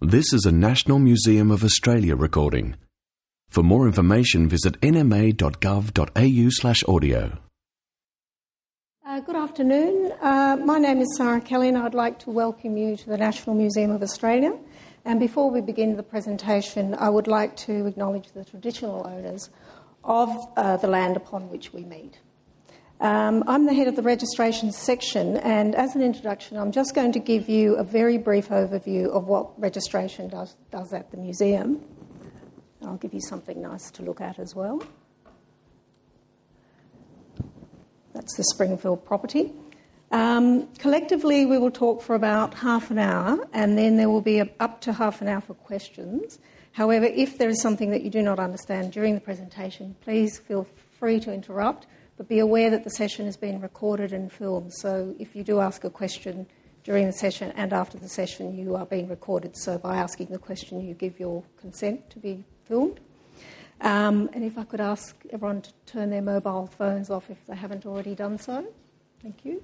This is a National Museum of Australia recording. For more information, visit nma.gov.au/audio. Good afternoon. My name is Sarah Kelly and I'd like to welcome you to the National Museum of Australia. And before we begin the presentation, I would like to acknowledge the traditional owners of the land upon which we meet. I'm the head of the registration section, and as an introduction, I'm just going to give you a very brief overview of what registration does at the museum. I'll give you something nice to look at as well. That's the Springfield property. Collectively, we will talk for about half an hour, and then there will be up to half an hour for questions. However, if there is something that you do not understand during the presentation, please feel free to interrupt, but be aware that the session is being recorded and filmed. So if you do ask a question during the session and after the session, you are being recorded. So by asking the question, you give your consent to be filmed. And if I could ask everyone to turn their mobile phones off if they haven't already done so. Thank you.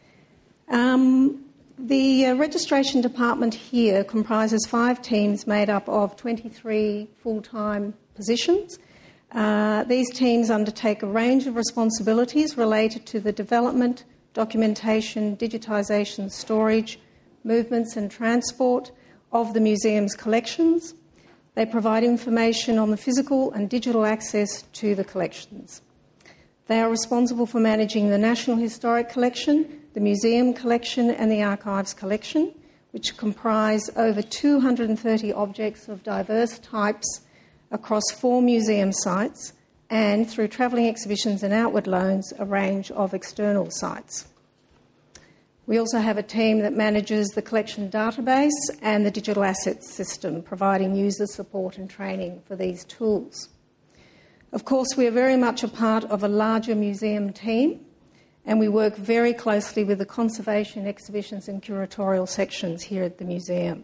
The registration department here comprises 5 teams made up of 23 full-time positions. These teams undertake a range of responsibilities related to the development, documentation, digitisation, storage, movements and transport of the museum's collections. They provide information on the physical and digital access to the collections. They are responsible for managing the National Historic Collection, the Museum Collection and the Archives Collection, which comprise over 230 objects of diverse types across 4 museum sites, and through travelling exhibitions and outward loans, a range of external sites. We also have a team that manages the collection database and the digital assets system, providing user support and training for these tools. Of course, we are very much a part of a larger museum team, and we work very closely with the conservation, exhibitions and curatorial sections here at the museum.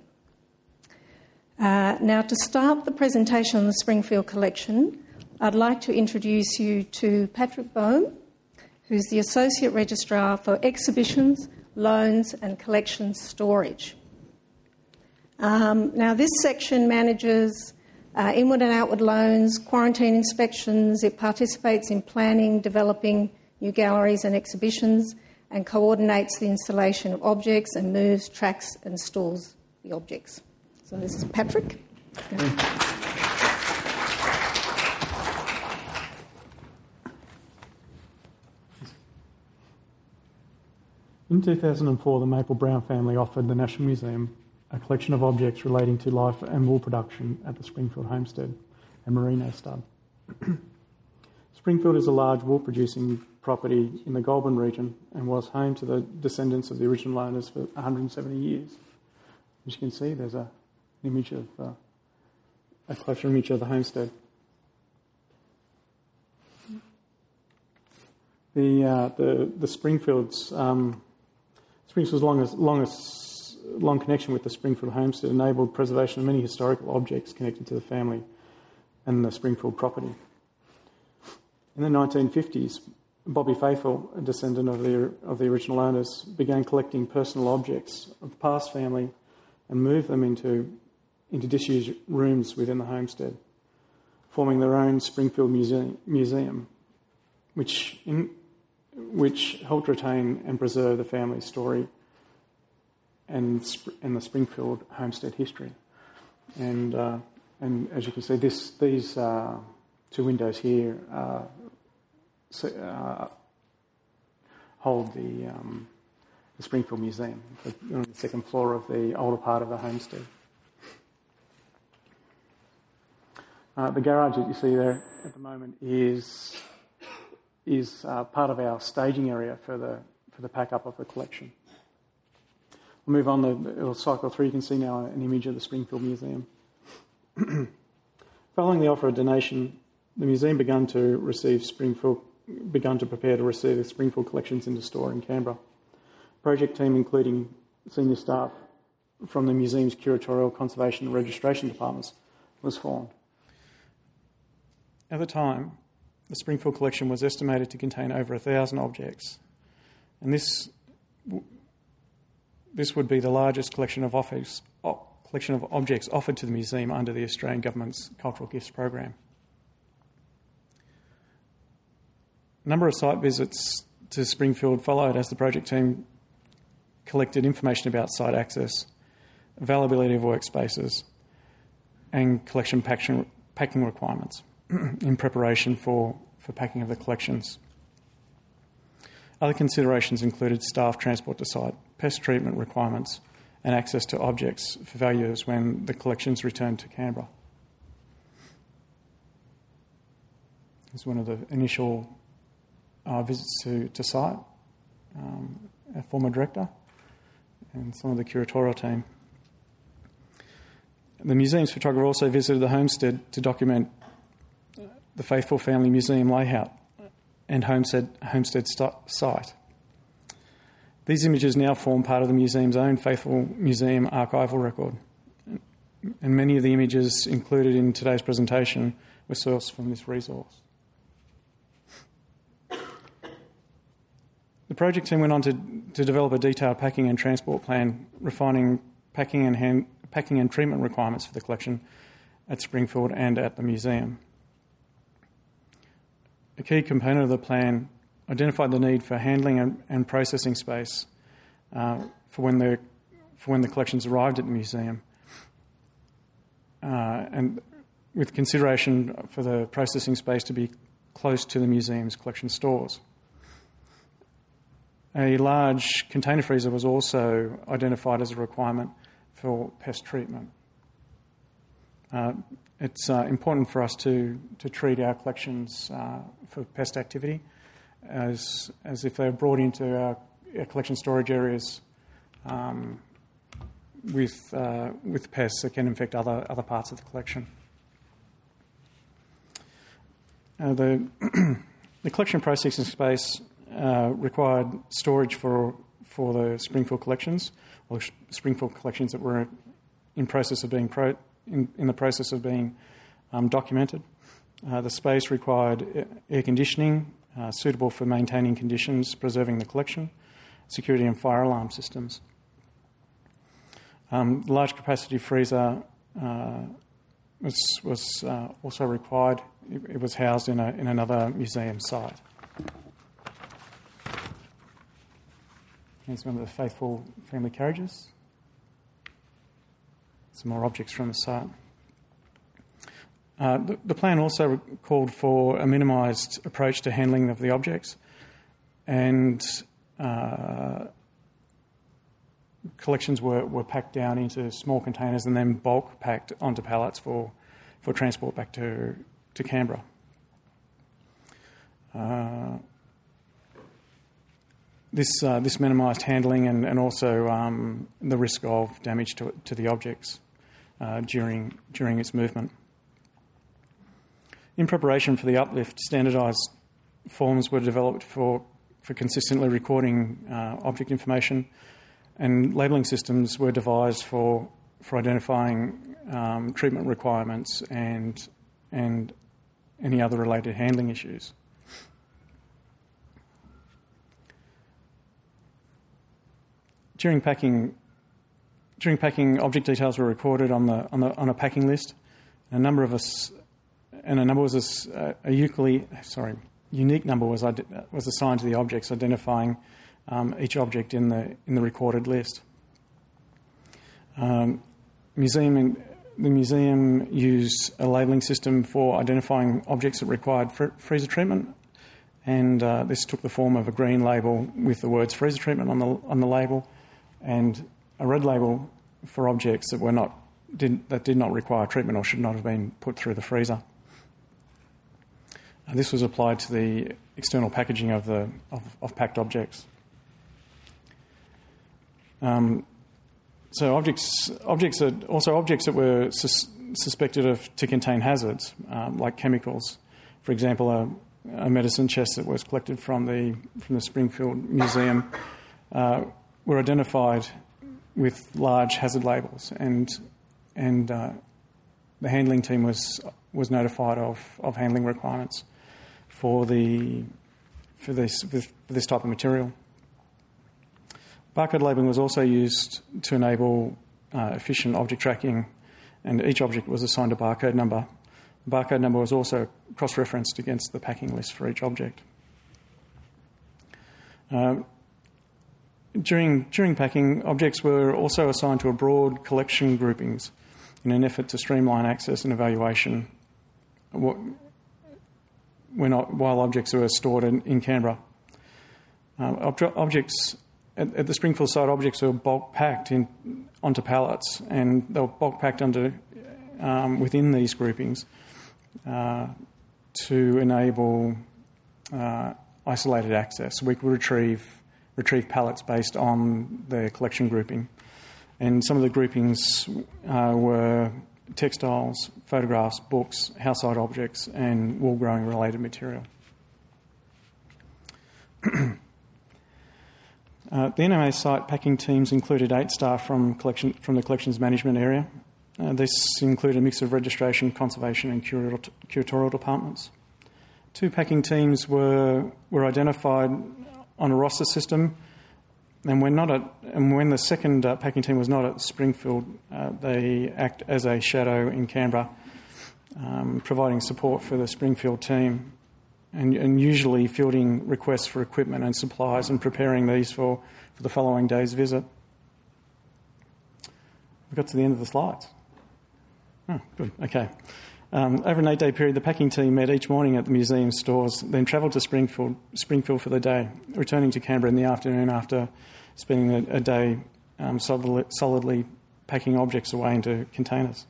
Now, to start the presentation on the Springfield collection, I'd like to introduce you to Patrick Bohm, who's the Associate Registrar for Exhibitions, Loans and Collection Storage. Now, this section manages inward and outward loans, quarantine inspections. It participates in planning, developing new galleries and exhibitions, and coordinates the installation of objects and moves, tracks and stores the objects. So this is Patrick. In 2004, the Maple Brown family offered the National Museum a collection of objects relating to life and wool production at the Springfield Homestead and Merino Stud. Springfield is a large wool-producing property in the Goulburn region and was home to the descendants of the original owners for 170 years. As you can see, there's an image of a closer image of the homestead. The Springfield's long connection with the Springfield homestead enabled preservation of many historical objects connected to the family and the Springfield property. In the 1950s, Bobby Faithful, a descendant of the original owners, began collecting personal objects of the past family and moved them into disused rooms within the homestead, forming their own Springfield Museum, which helped retain and preserve the family's story and the Springfield homestead history. And as you can see, these 2 windows here hold the Springfield Museum on the second floor of the older part of the homestead. The garage that you see there at the moment is part of our staging area for the pack-up of the collection. We'll move on, it'll cycle through. You can see now an image of the Springfield Museum. Following the offer of donation, the museum began to prepare to receive the Springfield collections into store in Canberra. A project team, including senior staff from the museum's curatorial, conservation and registration departments, was formed. At the time, the Springfield collection was estimated to contain over 1,000 objects, and this would be the largest collection of collection of objects offered to the museum under the Australian Government's Cultural Gifts Program. A number of site visits to Springfield followed as the project team collected information about site access, availability of workspaces, and collection packing requirements in preparation for packing of the collections. Other considerations included staff transport to site, pest treatment requirements, and access to objects for valuers when the collections returned to Canberra. This is one of the initial visits to site, our former director and some of the curatorial team. The museum's photographer also visited the homestead to document the Faithful Family Museum layout and homestead site. These images now form part of the museum's own Faithful Museum archival record, and many of the images included in today's presentation were sourced from this resource. The project team went on to develop a detailed packing and transport plan, refining packing and treatment requirements for the collection at Springfield and at the museum. A key component of the plan identified the need for handling and processing space for when the collections arrived at the museum, and with consideration for the processing space to be close to the museum's collection stores. A large container freezer was also identified as a requirement for pest treatment. It's important for us to treat our collections for pest activity as if they're brought into our collection storage areas with pests that can infect other parts of the collection. The collection processing space required storage for the Springfield collections, or Springfield collections that were in process of being in the process of being documented. The space required air conditioning, suitable for maintaining conditions, preserving the collection, security and fire alarm systems. The large capacity freezer was also required. It was housed in another museum site. Here's one of the Faithful family carriages. Some more objects from the site. The plan also called for a minimised approach to handling of the objects, and collections were packed down into small containers and then bulk packed onto pallets for transport back to Canberra. This minimised handling and also the risk of damage to the objects during its movement. In preparation for the uplift, standardised forms were developed for consistently recording object information, and labelling systems were devised for identifying treatment requirements and any other related handling issues. During packing, object details were recorded on a packing list. A unique number was assigned to the objects, identifying each object in the recorded list. The museum used a labelling system for identifying objects that required freezer treatment, and this took the form of a green label with the words freezer treatment on the label, and a red label for objects that did not require treatment or should not have been put through the freezer. This was applied to the external packaging of packed objects. So objects that were suspected to contain hazards, like chemicals. For example, a medicine chest that was collected from the Springfield Museum were identified with large hazard labels, and the handling team was notified of handling requirements for this type of material. Barcode labelling was also used to enable efficient object tracking, and each object was assigned a barcode number. The barcode number was also cross-referenced against the packing list for each object. During packing, objects were also assigned to a broad collection groupings in an effort to streamline access and evaluation while objects were stored in Canberra. Objects at the Springfield site, objects were bulk packed onto pallets, and they were bulk packed within these groupings to enable isolated access. We could retrieve pallets based on their collection grouping, and some of the groupings were textiles, photographs, books, household objects, and wool growing related material. The NMA site packing teams included 8 staff from the collections management area. This included a mix of registration, conservation and curatorial departments. 2 packing teams were identified on a roster system, and when the second packing team was not at Springfield, they act as a shadow in Canberra, providing support for the Springfield team, and usually fielding requests for equipment and supplies and preparing these for the following day's visit. We got to the end of the slides. Oh, good. Okay. Over an 8-day period, the packing team met each morning at the museum stores, then travelled to Springfield for the day, returning to Canberra in the afternoon after spending a day solidly packing objects away into containers.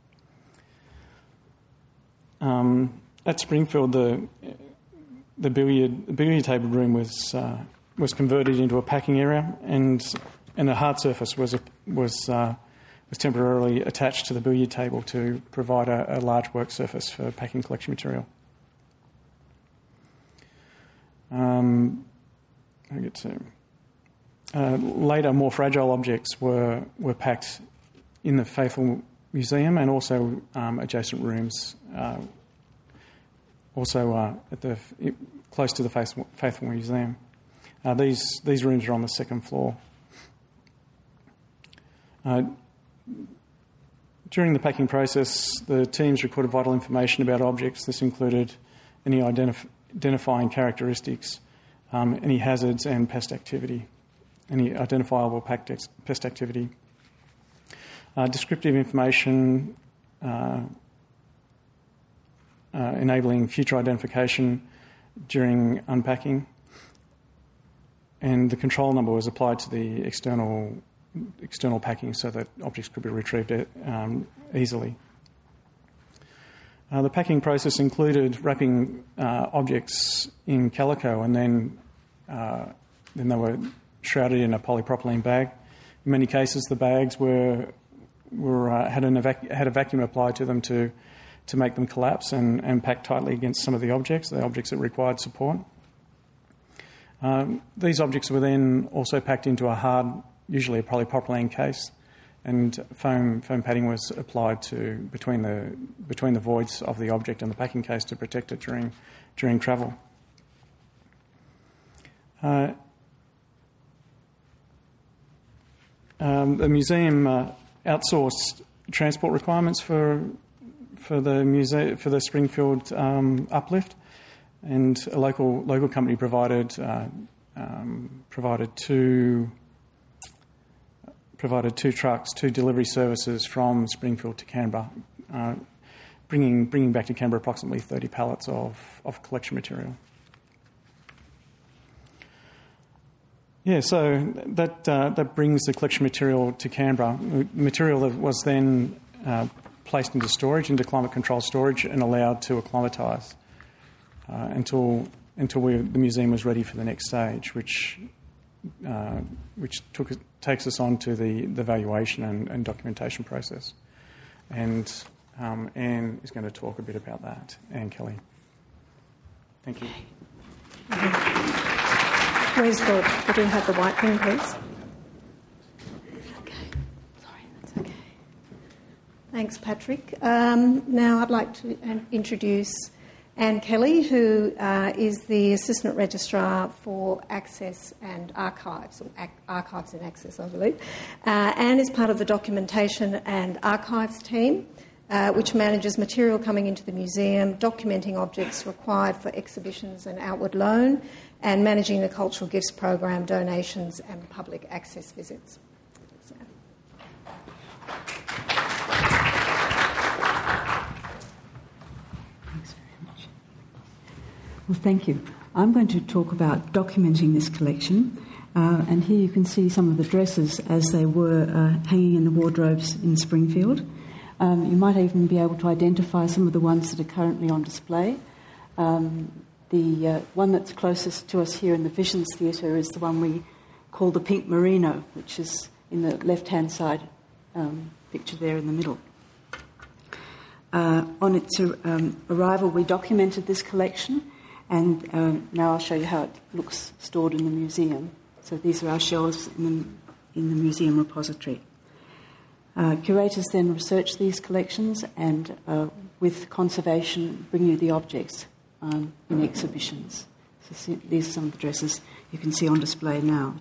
At Springfield, the billiard table room was converted into a packing area, and a hard surface was temporarily attached to the billiard table to provide a large work surface for packing collection material. Later, more fragile objects were packed in the Faithful Museum and also adjacent rooms, close to the Faithful Museum. These rooms are on the second floor. During the packing process, the teams recorded vital information about objects. This included any identifying characteristics, any hazards and pest activity, any identifiable pest activity. Descriptive information enabling future identification during unpacking, and the control number was applied to the external packing so that objects could be retrieved easily. The packing process included wrapping objects in calico, and then they were shrouded in a polypropylene bag. In many cases, the bags had a vacuum applied to them to make them collapse and pack tightly against some of the objects that required support. These objects were then also packed into a hard, usually a polypropylene case, and foam padding was applied between the voids of the object and the packing case to protect it during travel. The museum outsourced transport requirements for the Springfield uplift, and a local company provided two trucks, 2 delivery services from Springfield to Canberra, bringing back to Canberra approximately 30 pallets of collection material. Yeah, so that brings the collection material to Canberra. Material that was then placed into storage, into climate-controlled storage, and allowed to acclimatise until the museum was ready for the next stage, which takes us on to the valuation and documentation process. And Anne is going to talk a bit about that. Anne Kelly. Thank you. Where's we do have the white pen, please? Okay. Sorry, that's okay. Thanks, Patrick. Now I'd like to introduce Anne Kelly, who is the Assistant Registrar for Access and Archives, or Archives and Access, I believe. Anne is part of the Documentation and Archives team, which manages material coming into the museum, documenting objects required for exhibitions and outward loan, and managing the Cultural Gifts Program, donations and public access visits. So. Well, thank you. I'm going to talk about documenting this collection, and here you can see some of the dresses as they were hanging in the wardrobes in Springfield. You might even be able to identify some of the ones that are currently on display. The one that's closest to us here in the Visions Theatre is the one we call the Pink Merino, which is in the left-hand side picture there in the middle. On its arrival, we documented this collection, and now I'll show you how it looks stored in the museum. So these are our shelves in the museum repository. Curators then research these collections and, with conservation, bring you the objects in exhibitions. So these are some of the dresses you can see on display now.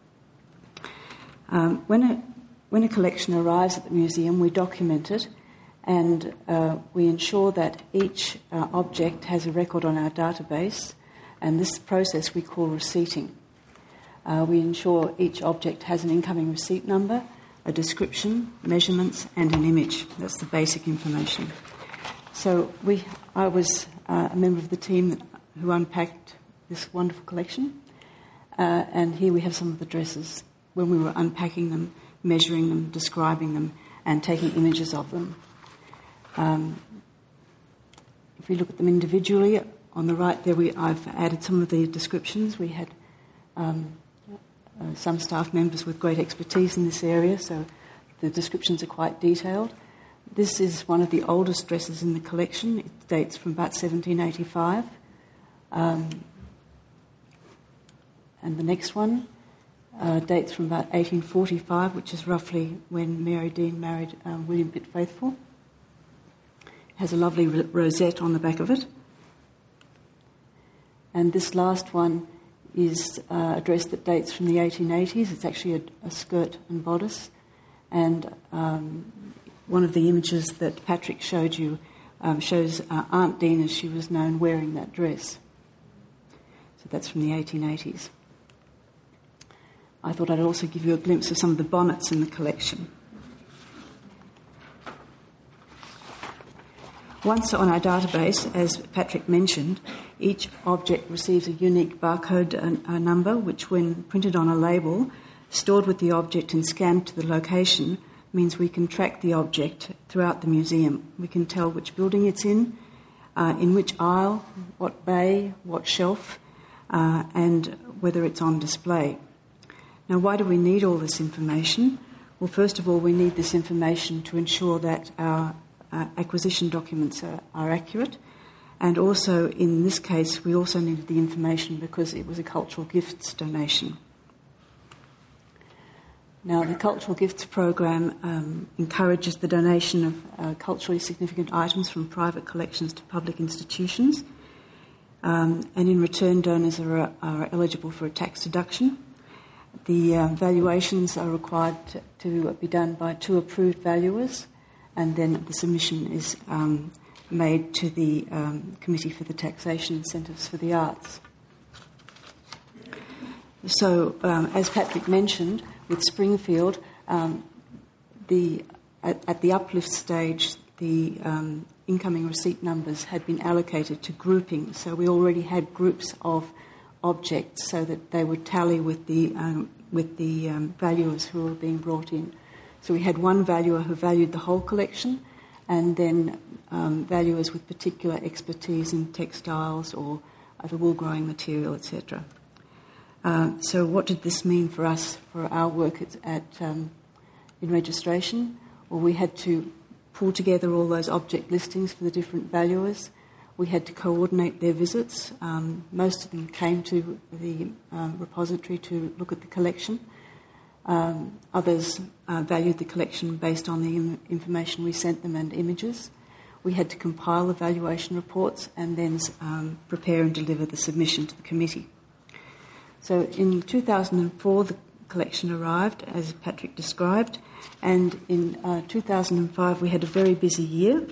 When a collection arrives at the museum, we document it, and we ensure that each object has a record on our database, and this process we call receipting. We ensure each object has an incoming receipt number, a description, measurements, and an image. That's the basic information. So I was a member of the team who unpacked this wonderful collection, and here we have some of the dresses when we were unpacking them, measuring them, describing them, and taking images of them. If we look at them individually, on the right there I've added some of the descriptions. We had some staff members with great expertise in this area, so the descriptions are quite detailed. This is one of the oldest dresses in the collection. It dates from about 1785. And the next one dates from about 1845, which is roughly when Mary Dean married William Pitt Faithfull. It has a lovely rosette on the back of it. And this last one is a dress that dates from the 1880s. It's actually a skirt and bodice. And one of the images that Patrick showed you shows Aunt Dean, as she was known, wearing that dress. So that's from the 1880s. I thought I'd also give you a glimpse of some of the bonnets in the collection. Once on our database, as Patrick mentioned, each object receives a unique barcode number, which, when printed on a label, stored with the object and scanned to the location, means we can track the object throughout the museum. We can tell which building it's in which aisle, what bay, what shelf, and whether it's on display. Now, why do we need all this information? Well, first of all, we need this information to ensure that our acquisition documents are accurate, and also, in this case, we also needed the information because it was a cultural gifts donation. Now, the Cultural Gifts Program encourages the donation of culturally significant items from private collections to public institutions, and in return, donors are eligible for a tax deduction. The valuations are required to be done by 2 approved valuers, and then the submission is made to the Committee for the Taxation Incentives for the Arts. So, as Patrick mentioned, with Springfield, at the uplift stage, the incoming receipt numbers had been allocated to grouping, so we already had groups of objects so that they would tally with the valuers who were being brought in. So we had one valuer who valued the whole collection, and then valuers with particular expertise in textiles or the wool-growing material, etc. So what did this mean for us, for our work in registration? Well, we had to pull together all those object listings for the different valuers. We had to coordinate their visits. Most of them came to the repository to look at the collection. Others valued the collection based on the information we sent them and images. we had to compile the valuation reports and then prepare and deliver the submission to the committee. So in 2004, the collection arrived, as Patrick described, and in 2005 we had a very busy year.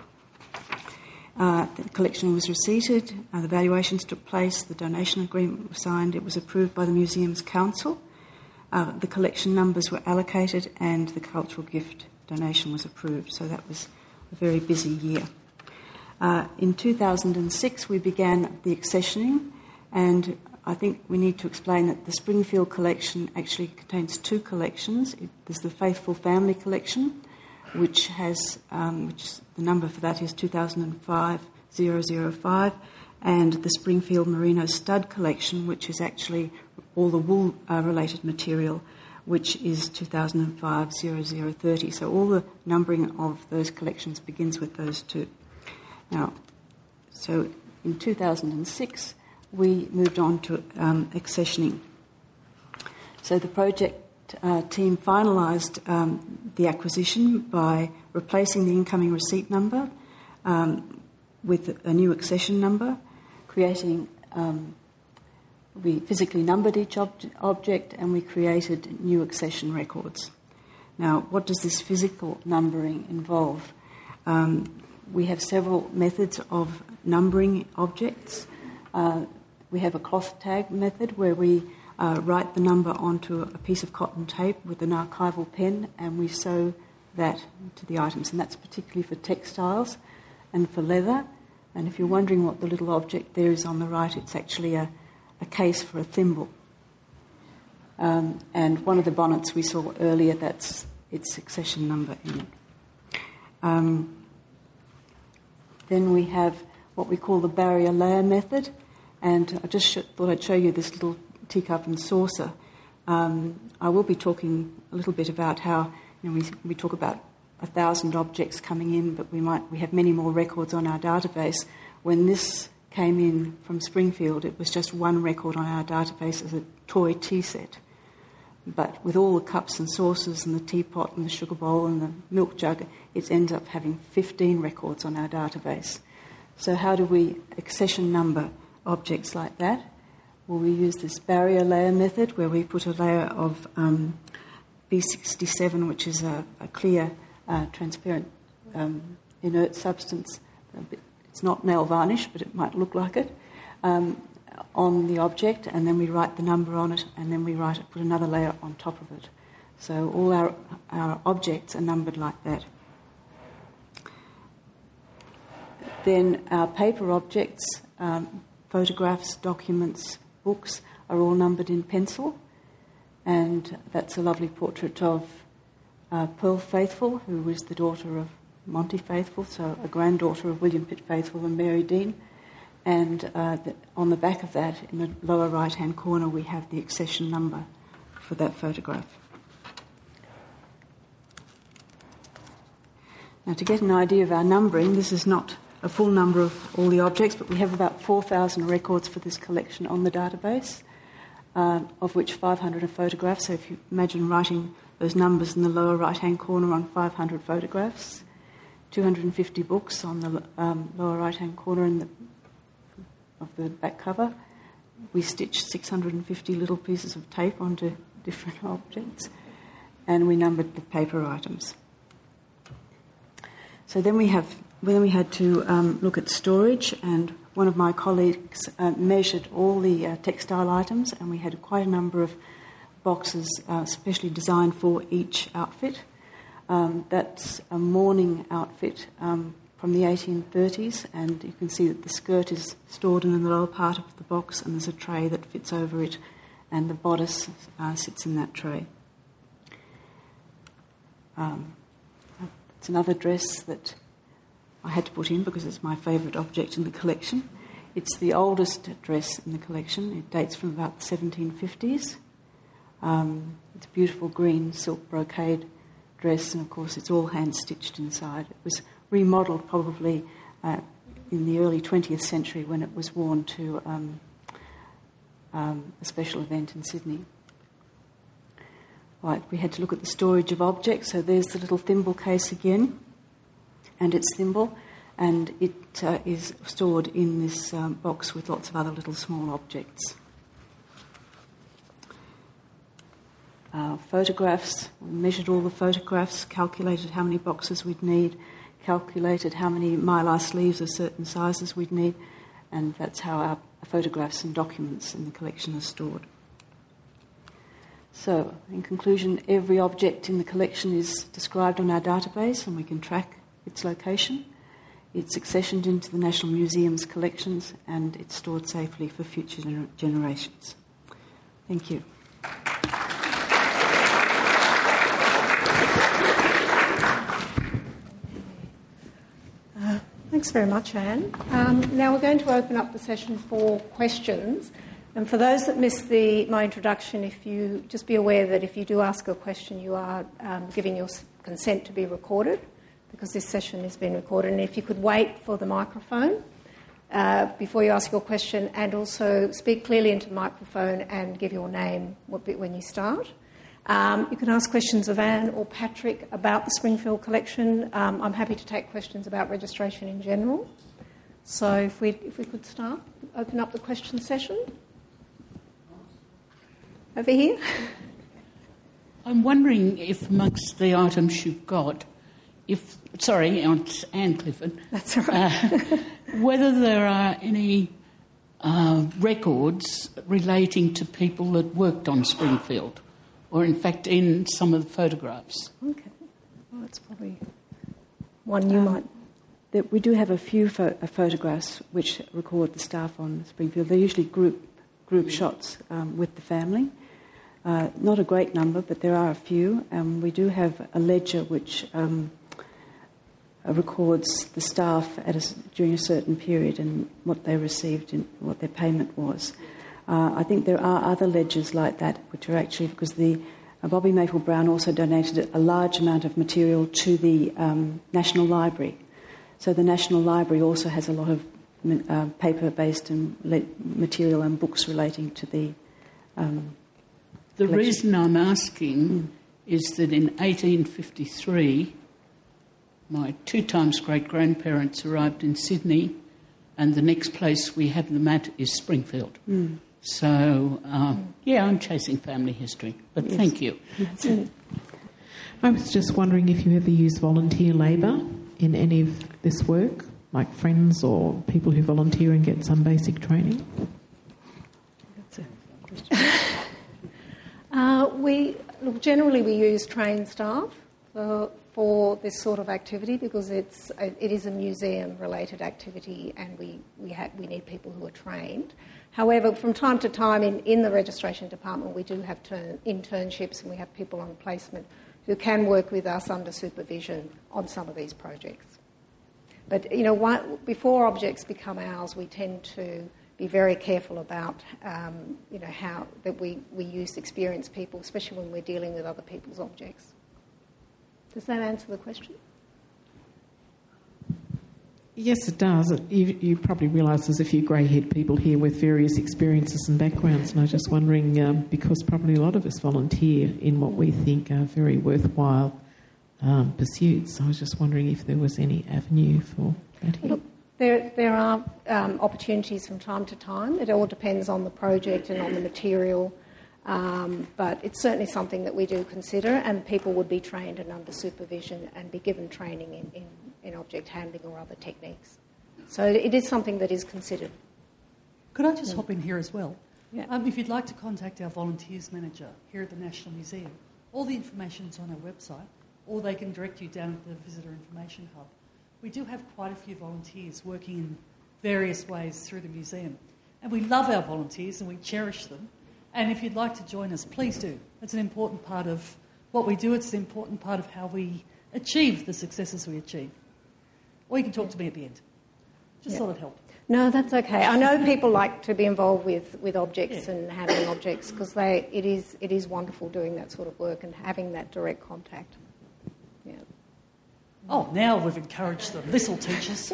The collection was receipted, the valuations took place, the donation agreement was signed, it was approved by the Museum's Council, the collection numbers were allocated, and the cultural gift donation was approved. So that was a very busy year. In 2006 we began the accessioning, and I think we need to explain that the Springfield collection actually contains two collections. There's the Faithful Family Collection, which has the number for that is 2005-005, and the Springfield Merino Stud Collection, which is actually all the wool-related material, which is 2005-0030. So all the numbering of those collections begins with those two. Now, so in 2006, we moved on to accessioning. So the project team finalised the acquisition by replacing the incoming receipt number with a new accession number, creating... we physically numbered each object, and we created new accession records. Now, what does this physical numbering involve? We have several methods of numbering objects. We have a cloth tag method where we write the number onto a piece of cotton tape with an archival pen, and we sew that to the items. And that's particularly for textiles and for leather. And if you're wondering what the little object there is on the right, it's actually a case for a thimble. And one of the bonnets we saw earlier, that's its accession number in it. Then we have what we call the barrier layer method, and I just thought I'd show you this little teacup and saucer. I will be talking a little bit about how we talk about 1,000 objects coming in, but we have many more records on our database. When this came in from Springfield, it was just one record on our database as a toy tea set. But with all the cups and saucers and the teapot and the sugar bowl and the milk jug, it ends up having 15 records on our database. So how do we accession number objects like that? Well, we use this barrier layer method where we put a layer of B67, which is a clear, transparent, inert substance. It's not nail varnish, but it might look like it, on the object, and then we write the number on it, and then we put another layer on top of it. So all our objects are numbered like that. Then our paper objects, photographs, documents, books, are all numbered in pencil, and that's a lovely portrait of Pearl Faithful, who was the daughter of Monty Faithful, so a granddaughter of William Pitt Faithful and Mary Dean. And on the back of that, in the lower right-hand corner, we have the accession number for that photograph. Now, to get an idea of our numbering, this is not a full number of all the objects, but we have about 4,000 records for this collection on the database, of which 500 are photographs. So if you imagine writing those numbers in the lower right-hand corner on 500 photographs, 250 books on the lower right-hand corner of the back cover. We stitched 650 little pieces of tape onto different objects, and we numbered the paper items. So then we had to look at storage, and one of my colleagues measured all the textile items, and we had quite a number of boxes specially designed for each outfit. That's a mourning outfit from the 1830s, and you can see that the skirt is stored in the lower part of the box, and there's a tray that fits over it, and the bodice sits in that tray. It's another dress that I had to put in because it's my favourite object in the collection. It's the oldest dress in the collection. It dates from about the 1750s. It's a beautiful green silk brocade dress, and of course it's all hand-stitched inside. It was remodelled probably in the early 20th century when it was worn to a special event in Sydney. Right, we had to look at the storage of objects. So there's the little thimble case again, and its thimble. and it is stored in this box with lots of other little small objects. Photographs, we measured all the photographs, calculated how many boxes we'd need, calculated how many mylar sleeves of certain sizes we'd need, and that's how our photographs and documents in the collection are stored. So, in conclusion, every object in the collection is described on our database and we can track its location. It's accessioned into the National Museum's collections and it's stored safely for future generations. Thank you. Thanks very much, Anne. Now we're going to open up the session for questions. And for those that missed my introduction, if you just be aware that if you do ask a question, you are giving your consent to be recorded, because this session is being recorded. And if you could wait for the microphone before you ask your question, and also speak clearly into the microphone and give your name when you start. You can ask questions of Anne or Patrick about the Springfield collection. I'm happy to take questions about registration in general. So if we could start, open up the question session. Over here. I'm wondering if amongst the items you've got, sorry, it's Anne Clifford. That's all right. Whether there are any records relating to people that worked on Springfield, or in fact in some of the photographs. Okay. Well, that's probably one you might... We do have a few photographs which record the staff on Springfield. They're usually group shots with the family. Not a great number, but there are a few. We do have a ledger which records the staff during a certain period and what they received and what their payment was. I think there are other ledgers like that, which are actually because Bobby Maple Brown also donated a large amount of material to the National Library. So the National Library also has a lot of paper-based and material and books relating to the The reason I'm asking is that in 1853, my 2 times great-grandparents arrived in Sydney, and the next place we have them at is Springfield. So, I'm chasing family history, but yes. Thank you. I was just wondering if you ever use volunteer labour in any of this work, like friends or people who volunteer and get some basic training? That's a question. Generally we use trained staff for this sort of activity because it is a museum-related activity and we need people who are trained. However, from time to time in the registration department we do have internships and we have people on placement who can work with us under supervision on some of these projects. But, before objects become ours, we tend to be very careful about, how that we use experienced people, especially when we're dealing with other people's objects. Does that answer the question? Yes, it does. You probably realise there's a few grey-haired people here with various experiences and backgrounds, and I was just wondering, because probably a lot of us volunteer in what we think are very worthwhile pursuits. I was just wondering if there was any avenue for that here. Look, there are opportunities from time to time. It all depends on the project and on the material, but it's certainly something that we do consider, and people would be trained and under supervision and be given training in object handling or other techniques. So it is something that is considered. Could I just hop in here as well? Yeah. If you'd like to contact our volunteers manager here at the National Museum, all the information's on our website, or they can direct you down to the Visitor Information Hub. We do have quite a few volunteers working in various ways through the museum. And we love our volunteers and we cherish them. And if you'd like to join us, please do. It's an important part of what we do. It's an important part of how we achieve the successes we achieve. Or you can talk to me at the end. Just thought it'd help. No, that's okay. I know people like to be involved with objects and handling objects because it is wonderful doing that sort of work and having that direct contact. Yeah. Oh, now we've encouraged them. This'll teach us.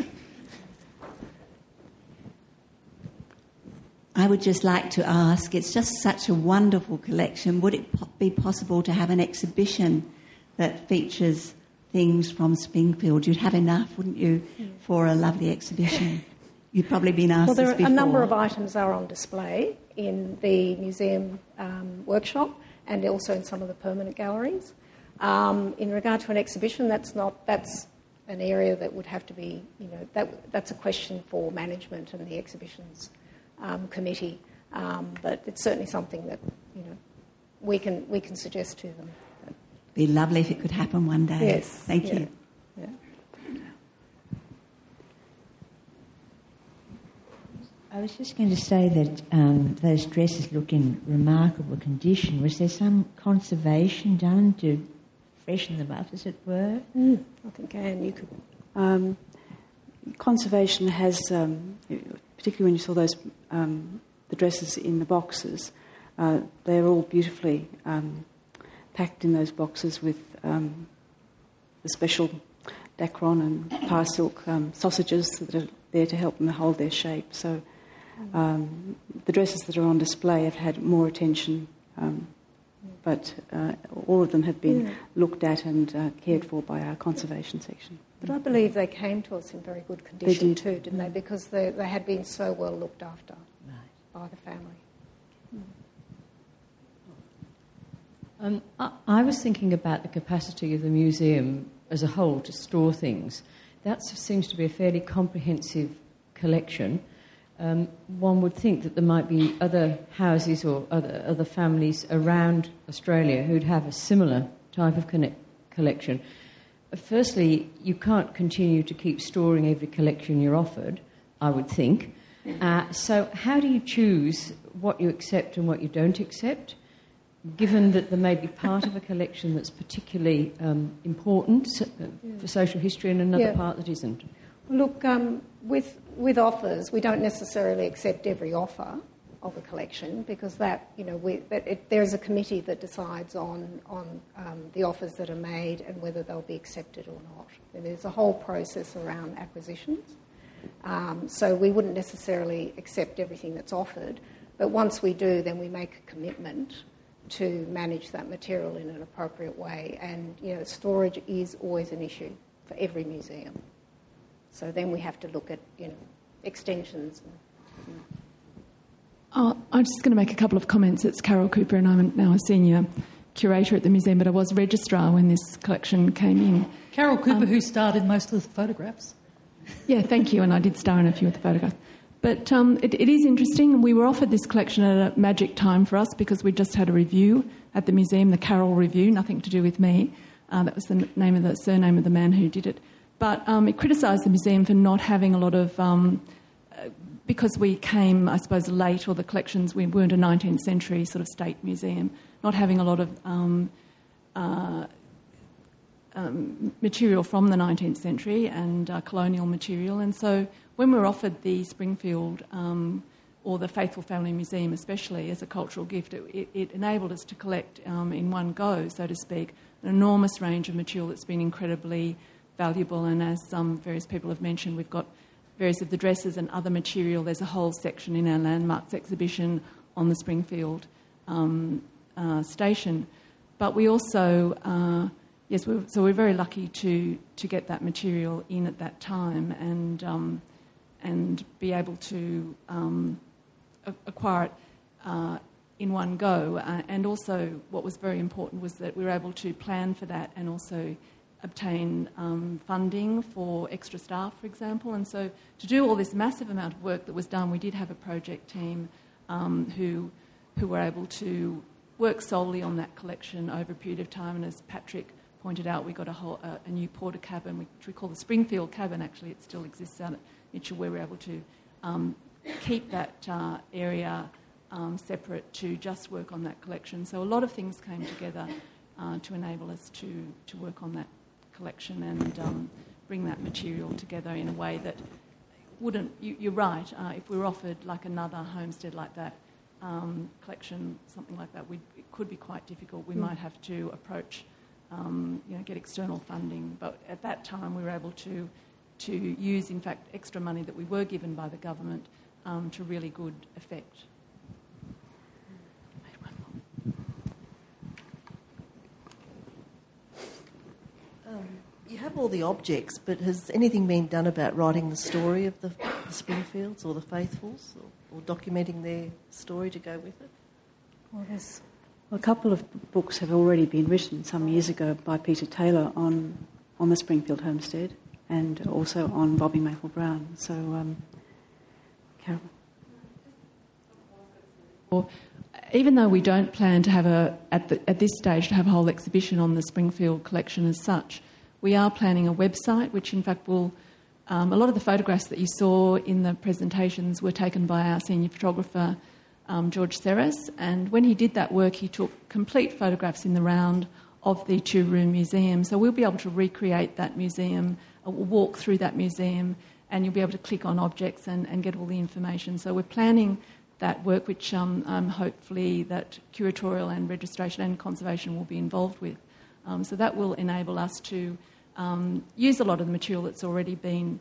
I would just like to ask, it's just such a wonderful collection. Would it be possible to have an exhibition that features things from Springfield, you'd have enough, wouldn't you, for a lovely exhibition? You've probably been asked this before. A number of items are on display in the museum workshop and also in some of the permanent galleries. In regard to an exhibition, that's an area that would have to be, that's a question for management and the exhibitions committee. But it's certainly something that, we can suggest to them. Be lovely if it could happen one day. Yes. Thank you. Yeah. I was just going to say that those dresses look in remarkable condition. Was there some conservation done to freshen them up, as it were? I think, Anne, you could... Conservation has, particularly when you saw those the dresses in the boxes, they're all beautifully packed in those boxes with the special dacron and par silk sausages that are there to help them hold their shape. So the dresses that are on display have had more attention, but all of them have been looked at and cared for by our conservation section. But I believe they came to us in very good condition too, didn't they? Because they had been so well looked after by the family. I was thinking about the capacity of the museum as a whole to store things. That seems to be a fairly comprehensive collection. One would think that there might be other houses or other families around Australia who'd have a similar type of collection. Firstly, you can't continue to keep storing every collection you're offered, I would think. So how do you choose what you accept and what you don't accept, given that there may be part of a collection that's particularly important for social history and another part that isn't? Look, with offers, we don't necessarily accept every offer of a collection because there's a committee that decides on the offers that are made and whether they'll be accepted or not. And there's a whole process around acquisitions. So we wouldn't necessarily accept everything that's offered, but once we do, then we make a commitment to manage that material in an appropriate way. And, storage is always an issue for every museum. So then we have to look at, extensions. I'm just going to make a couple of comments. It's Carol Cooper and I'm now a senior curator at the museum, but I was registrar when this collection came in. Carol Cooper, who starred in most of the photographs. Yeah, thank you, and I did star in a few of the photographs. But it is interesting. We were offered this collection at a magic time for us because we just had a review at the museum, the Carroll Review, nothing to do with me. That was the surname of the man who did it. But it criticised the museum for not having a lot of... because we came, I suppose, late, or the collections, we weren't a 19th century sort of state museum, not having a lot of material from the 19th century and colonial material. And so when we were offered the Springfield or the Faithful Family Museum especially as a cultural gift, it enabled us to collect in one go, so to speak, an enormous range of material that's been incredibly valuable. And as various people have mentioned, we've got various of the dresses and other material. There's a whole section in our landmarks exhibition on the Springfield station. But we also... so we're very lucky to get that material in at that time and be able to acquire it in one go. And also what was very important was that we were able to plan for that and also obtain funding for extra staff, for example. And so to do all this massive amount of work that was done, we did have a project team who were able to work solely on that collection over a period of time. And as Patrick pointed out, we got a new porter cabin, which we call the Springfield cabin. Actually, it still exists out at Mitchell, where we're able to keep that area separate to just work on that collection. So a lot of things came together to enable us to work on that collection and bring that material together in a way that wouldn't... You're right, if we were offered like another homestead like that, collection, something like that, it could be quite difficult. We might have to approach... get external funding. But at that time, we were able to use, in fact, extra money that we were given by the government to really good effect. all the objects, but has anything been done about writing the story of the Springfields or the Faithfuls, or documenting their story to go with it? Well, a couple of books have already been written some years ago by Peter Taylor on the Springfield homestead, and also on Bobby Maple Brown. So, Carol. Even though we don't plan to have at this stage to have a whole exhibition on the Springfield collection as such, we are planning a website, which in fact will. A lot of the photographs that you saw in the presentations were taken by our senior photographer, George Serres, and when he did that work, he took complete photographs in the round of the two-room museum. So we'll be able to recreate that museum, walk through that museum, and you'll be able to click on objects and get all the information. So we're planning that work, which hopefully that curatorial and registration and conservation will be involved with. So that will enable us to use a lot of the material that's already been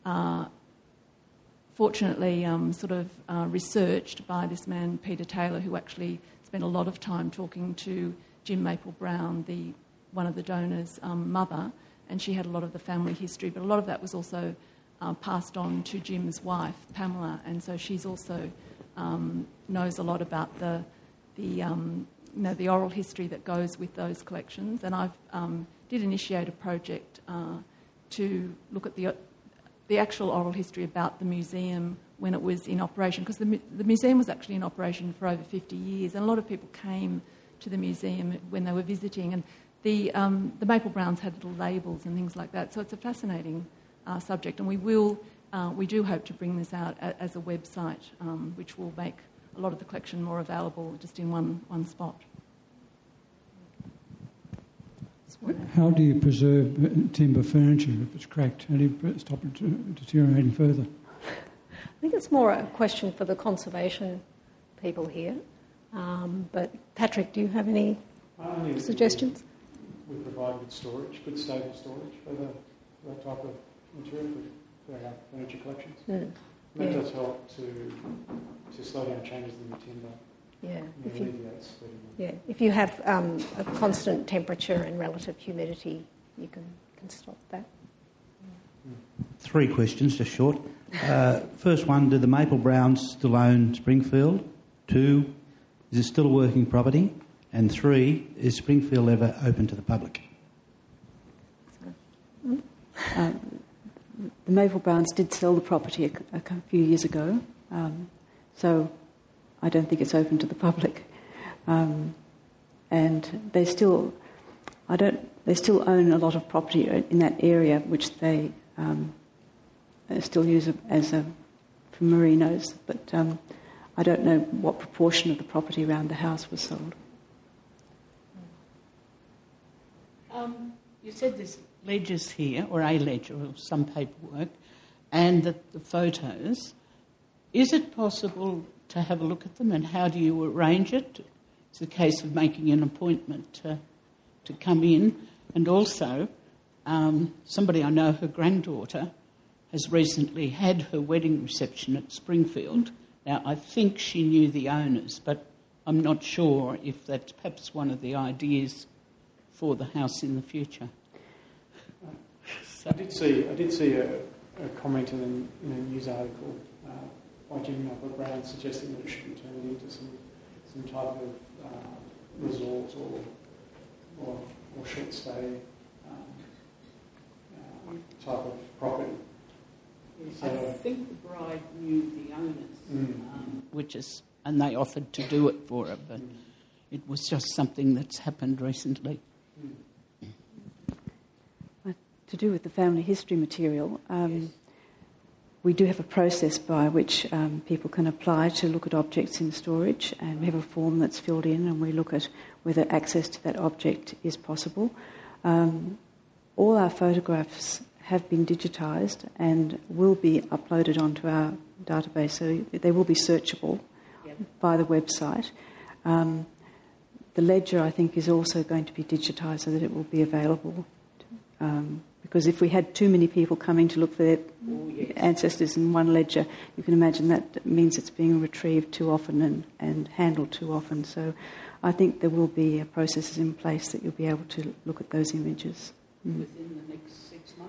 fortunately researched by this man, Peter Taylor, who actually spent a lot of time talking to Jim Maple Brown, one of the donors' mother, and she had a lot of the family history, but a lot of that was also passed on to Jim's wife, Pamela, and so she's also knows a lot about the oral history that goes with those collections. And I've did initiate a project to look at the actual oral history about the museum when it was in operation, because the museum was actually in operation for over 50 years, and a lot of people came to the museum when they were visiting, and the Maple Browns had little labels and things like that. So it's a fascinating subject, and we do hope to bring this out as a website, which will make a lot of the collection more available just in one spot. How do you preserve timber furniture if it's cracked? How do you stop it deteriorating further? I think it's more a question for the conservation people here. But Patrick, do you have any suggestions? We provide good storage, good stable storage for that type of material for our furniture collections. Mm. That does help to slow down changes in the timber. Yeah. If you have a constant temperature and relative humidity, you can stop that. 3 questions, just short. First one, do the Maple Browns still own Springfield? 2, is it still a working property? And 3, is Springfield ever open to the public? The Maple Browns did sell the property a few years ago, so I don't think it's open to the public. And they still own a lot of property in that area, which they still use for merinos. But I don't know what proportion of the property around the house was sold. You said there's ledgers here, or a ledger of some paperwork, and the photos. Is it possible to have a look at them, and how do you arrange it? It's a case of making an appointment to come in. And also, somebody I know, her granddaughter, has recently had her wedding reception at Springfield. Now, I think she knew the owners, but I'm not sure if that's perhaps one of the ideas for the house in the future. I did see a comment in a news article by Jim Maple Brown suggesting that it should be turned into some type of resort or short stay type of property. So, I think the bride knew the owners, and they offered to do it for her, but it was just something that's happened recently. To do with the family history material, we do have a process by which people can apply to look at objects in storage, and we have a form that's filled in, and we look at whether access to that object is possible. All our photographs have been digitised and will be uploaded onto our database, so they will be searchable by the website. The ledger, I think, is also going to be digitised so that it will be available. Because if we had too many people coming to look for their ancestors in one ledger, you can imagine that means it's being retrieved too often and handled too often. So I think there will be processes in place that you'll be able to look at those images. Within the next 6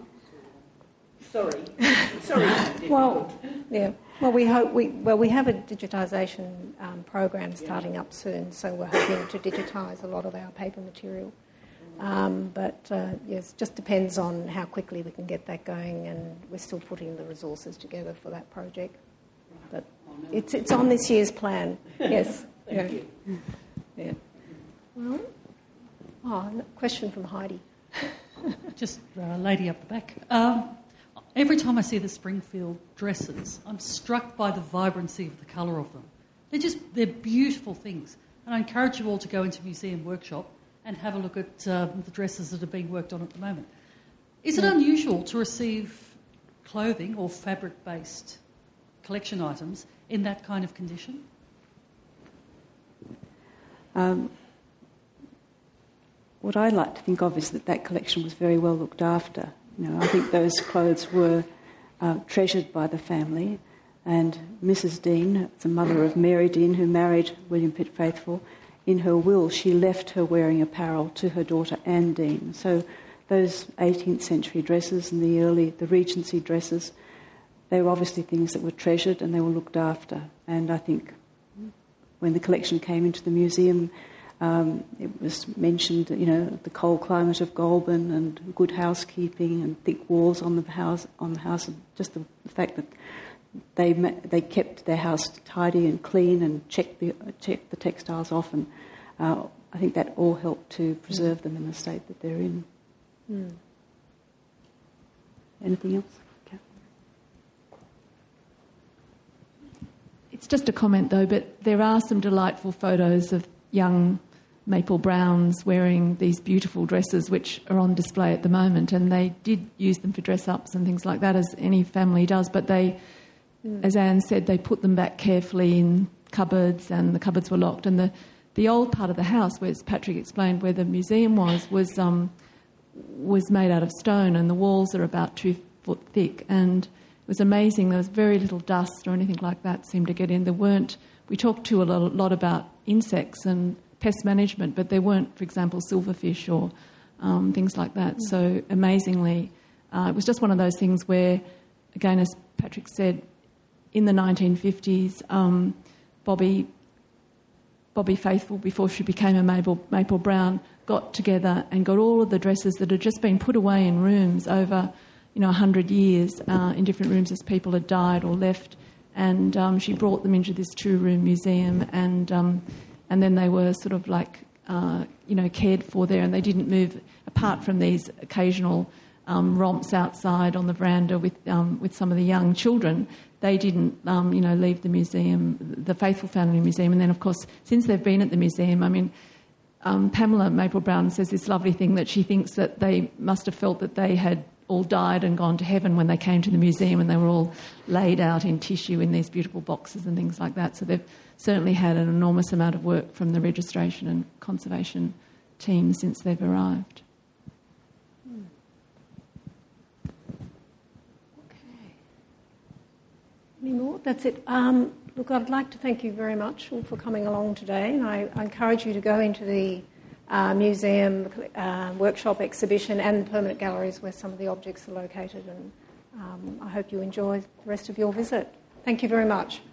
Sorry. Well, yeah. Well, we have a digitisation program starting up soon, so we're hoping to digitise a lot of our paper material. Yes, just depends on how quickly we can get that going, and we're still putting the resources together for that project. But it's on this year's plan. Yes. Thank you. Yeah. Well, question from Heidi. Just a lady up the back. Every time I see the Springfield dresses, I'm struck by the vibrancy of the colour of them. They're beautiful things. And I encourage you all to go into Museum Workshop and have a look at the dresses that are being worked on at the moment. Is it unusual to receive clothing or fabric-based collection items in that kind of condition? What I like to think of is that collection was very well looked after. I think those clothes were treasured by the family, and Mrs. Dean, the mother of Mary Dean, who married William Pitt Faithfull, in her will she left her wearing apparel to her daughter Anne Dean. So those 18th century dresses and the Regency dresses, they were obviously things that were treasured and they were looked after. And I think when the collection came into the museum, it was mentioned, the cold climate of Goulburn and good housekeeping and thick walls on the house, and just the fact that they kept their house tidy and clean and checked the textiles often. I think that all helped to preserve them in the state that they're in. Mm. Anything else? Okay. It's just a comment though, but there are some delightful photos of young Maple Browns wearing these beautiful dresses which are on display at the moment, and they did use them for dress-ups and things like that, as any family does, but they, as Anne said, they put them back carefully in cupboards, and the cupboards were locked. And the old part of the house, where, as Patrick explained, where the museum was made out of stone, and the walls are about 2 foot thick, and it was amazing. There was very little dust or anything like that seemed to get in. We talked to a lot about insects and pest management, but there weren't, for example, silverfish or things like that. So amazingly, it was just one of those things where, again, as Patrick said, in the 1950s, Bobby Faithfull, before she became a Maple Brown, got together and got all of the dresses that had just been put away in rooms over 100 years in different rooms as people had died or left, and she brought them into this two-room museum, and then they were sort of like, cared for there, and they didn't move, apart from these occasional romps outside on the veranda with some of the young children. They didn't, leave the museum, the Faithfull Family Museum. And then, of course, since they've been at the museum, Pamela Maple Brown says this lovely thing that she thinks that they must have felt that they had all died and gone to heaven when they came to the museum, and they were all laid out in tissue in these beautiful boxes and things like that. So they've certainly had an enormous amount of work from the registration and conservation team since they've arrived. Okay. Any more? That's it. Look, I'd like to thank you very much all for coming along today, and I encourage you to go into the museum, workshop, exhibition and the permanent galleries where some of the objects are located, and I hope you enjoy the rest of your visit. Thank you very much.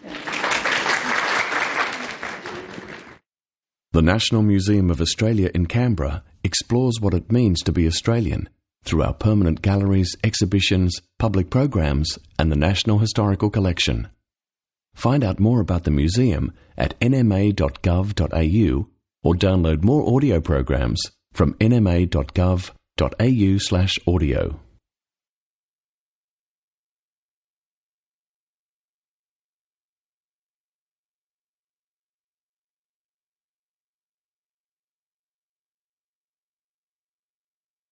The National Museum of Australia in Canberra explores what it means to be Australian through our permanent galleries, exhibitions, public programs and the National Historical Collection. Find out more about the museum at nma.gov.au or download more audio programs from nma.gov.au/audio.